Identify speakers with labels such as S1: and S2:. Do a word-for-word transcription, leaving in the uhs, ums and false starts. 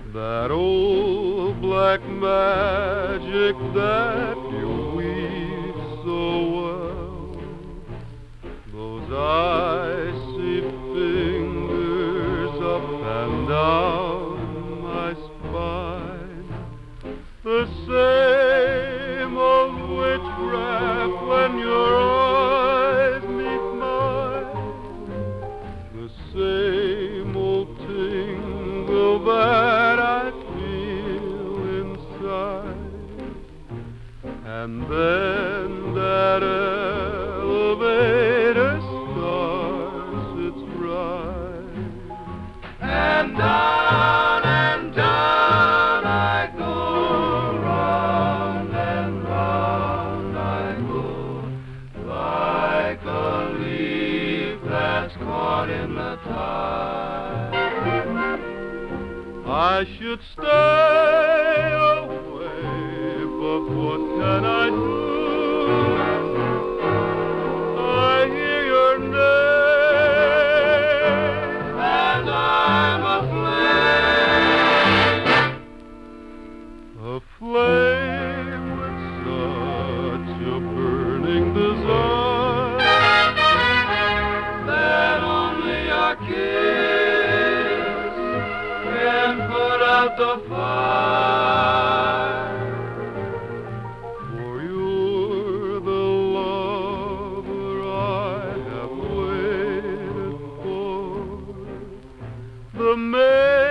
S1: That old black magic that you weave so well, those icy fingers up and down my spine, the same old witchcraft when your eyes meet mine, the same old tingle that I feel inside, and then that elevator starts its ride, and down and down I go, round and round I go, like a leaf that's caught in the tide. I should stay away, but what can I do? I hear your name, and I'm aflame, aflame with such a burning desire that only a kiss can put out the fire. For you're the lover I have waited for, the man